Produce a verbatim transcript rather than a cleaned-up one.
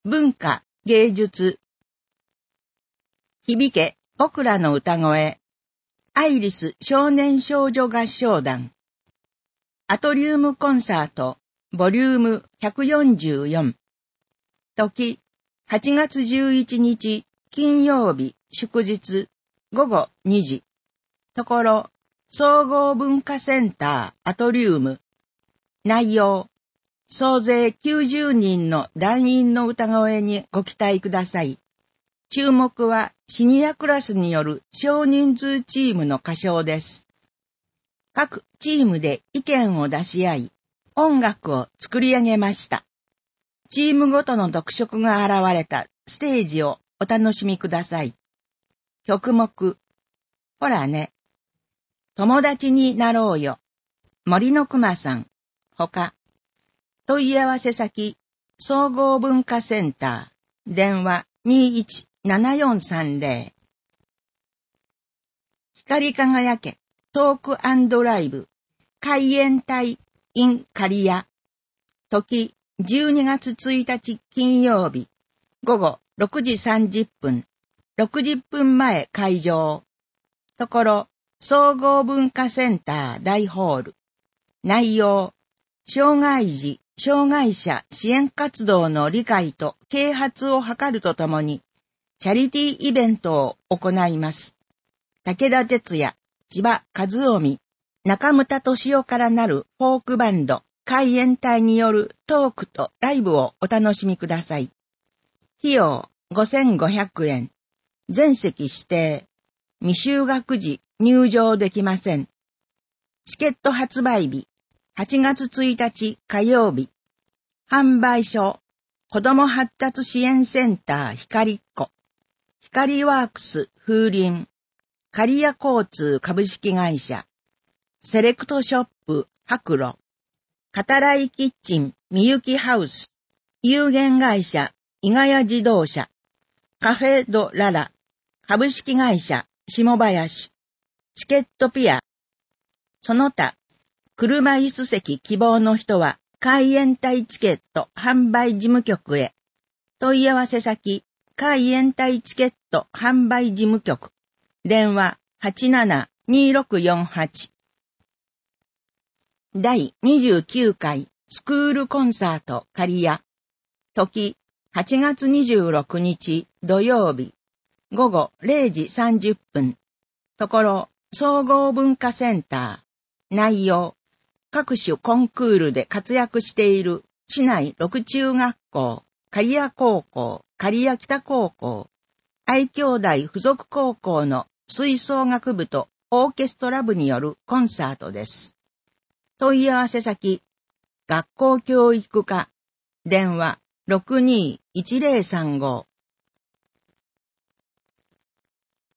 文化、芸術。響け、僕らの歌声。アイリス少年少女合唱団。アトリウムコンサート、ボリュームひゃくよんじゅうよん。時、はちがつじゅういちにち、金曜日、祝日、ごごにじ。ところ、総合文化センター、アトリウム。内容、総勢きゅうじゅうにんの団員の歌声にご期待ください。注目はシニアクラスによる少人数チームの歌唱です。各チームで意見を出し合い、音楽を作り上げました。チームごとの特色が現れたステージをお楽しみください。曲目、ほらね、友達になろうよ、森のくまさん、ほか。問い合わせ先、総合文化センター、電話 にいちななよんさんぜろ。光り輝け、トーク&ライブ、海援隊 in 刈谷。時、じゅうにがつついたち金曜日、午後ろくじさんじゅっぷん、ろくじゅっぷんまえ会場。ところ、総合文化センター大ホール。内容、障害児、障害者支援活動の理解と啓発を図るとともに、チャリティーイベントを行います。武田鉄矢、千葉和臣、中牟田敏夫からなるフォークバンド、海援隊によるトークとライブをお楽しみください。費用ごせんごひゃくえん。全席指定。未就学時入場できません。チケット発売日、はちがつついたち火曜日。販売所、子ども発達支援センター光っ子。光ワークス風鈴。刈谷交通株式会社。セレクトショップ白露。カタライキッチンみゆきハウス。有限会社伊賀谷自動車。カフェドララ。株式会社下林。チケットピア。その他、車椅子席希望の人は海援隊チケット販売事務局へ。問い合わせ先、海援隊チケット販売事務局。電話 はちななにろくよんはち。だいにじゅうきゅうかいスクールコンサート刈谷。時、はちがつにじゅうろくにち土曜日。ごごれいじさんじゅっぷん。ところ、総合文化センター。内容。各種コンクールで活躍している市内ろく中学校、刈谷高校、刈谷北高校、愛兄弟附属高校の吹奏楽部とオーケストラ部によるコンサートです。問い合わせ先、学校教育課、電話 ろくにーいちぜろさんご。